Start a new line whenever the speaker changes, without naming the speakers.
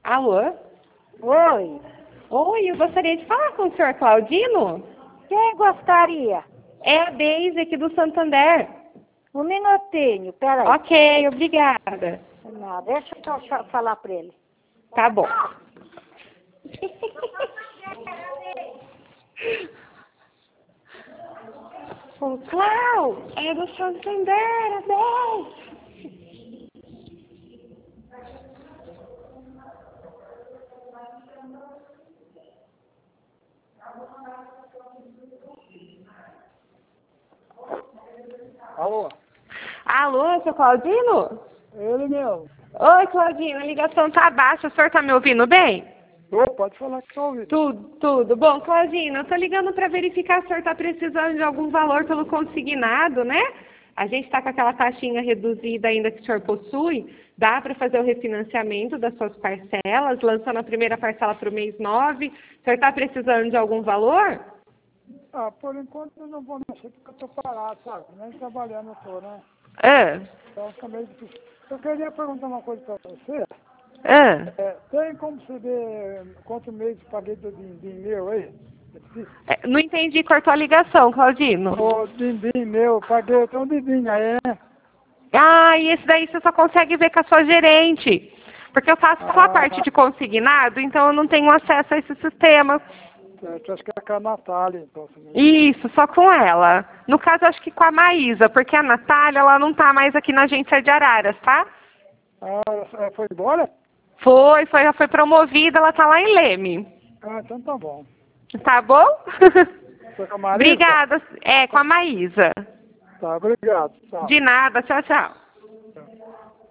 Alô?
Oi,
Oi, eu gostaria de falar com o senhor Claudino.
quem gostaria?
É a Deise aqui do Santander.
Um minutinho, peraí.
Ok, obrigada.
Não, deixa eu falar para ele.
Tá bom. Ô, Clau, é do Santander, a Deise.
Alô?
Alô, seu Claudino?
Ele mesmo.
Oi, Claudino, a ligação tá baixa, o senhor tá me ouvindo bem?
Ô, pode falar que estou ouvindo.
Tudo. Bom, Claudino, eu tô ligando para verificar se o senhor tá precisando de algum valor pelo consignado, né? A gente está com aquela taxinha reduzida ainda que o senhor possui. Dá para fazer o refinanciamento das suas parcelas, lançando a primeira parcela para o mês 9. O senhor está precisando de algum valor?
Ah, por enquanto eu não vou mexer porque eu estou parado, sabe? Nem trabalhando eu estou, né? Então fica meio difícil. Eu queria perguntar uma coisa para você. Tem como você ver quanto mês eu paguei do din-din meu aí?
Não entendi, cortou a ligação, Claudino.
O din-din meu, eu paguei, eu tenho um din-din aí, né?
Ah, e esse daí você só consegue ver com a sua gerente. Porque eu faço só a parte de consignado, então eu não tenho acesso a esse sistema.
Eu acho que é com a Natália, então.
Isso, só com ela. No caso, acho que com a Maísa, porque a Natália, ela não tá mais aqui na agência de Araras, tá?
Ah, ela foi embora?
Ela foi promovida, ela tá lá em Leme.
Ah, então tá bom.
Tá bom?
Foi com a Maria?
Obrigada. É, com a Maísa.
Tá, obrigado. Tchau.
De nada, tchau, tchau.
Tchau.